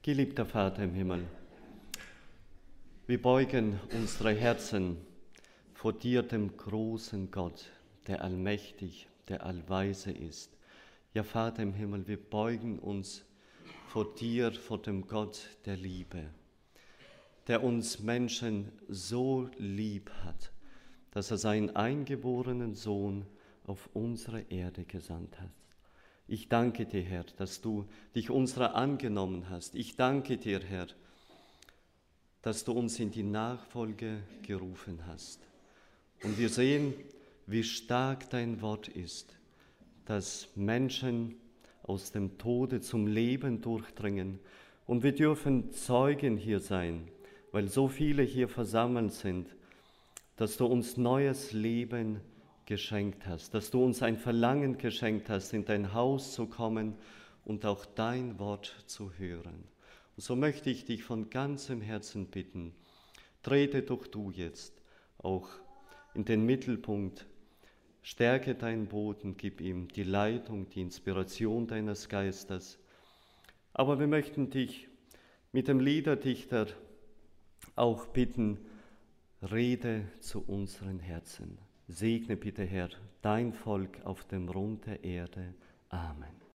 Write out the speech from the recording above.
Geliebter Vater im Himmel, wir beugen unsere Herzen vor dir, dem großen Gott, der allmächtig, der allweise ist. Ja, Vater im Himmel, wir beugen uns vor dir, vor dem Gott der Liebe, der uns Menschen so lieb hat, dass er seinen eingeborenen Sohn auf unsere Erde gesandt hat. Ich danke dir, Herr, dass du dich unserer angenommen hast. Ich danke dir, Herr, dass du uns in die Nachfolge gerufen hast. Und wir sehen, wie stark dein Wort ist, dass Menschen aus dem Tode zum Leben durchdringen. Und wir dürfen Zeugen hier sein, weil so viele hier versammelt sind, dass du uns neues Leben geschenkt hast, dass du uns ein Verlangen geschenkt hast, in dein Haus zu kommen und auch dein Wort zu hören. Und so möchte ich dich von ganzem Herzen bitten, trete doch du jetzt auch in den Mittelpunkt, stärke deinen Boden, gib ihm die Leitung, die Inspiration deines Geistes. Aber wir möchten dich mit dem Liederdichter auch bitten, rede zu unseren Herzen. Segne bitte, Herr, dein Volk auf dem Rund der Erde. Amen.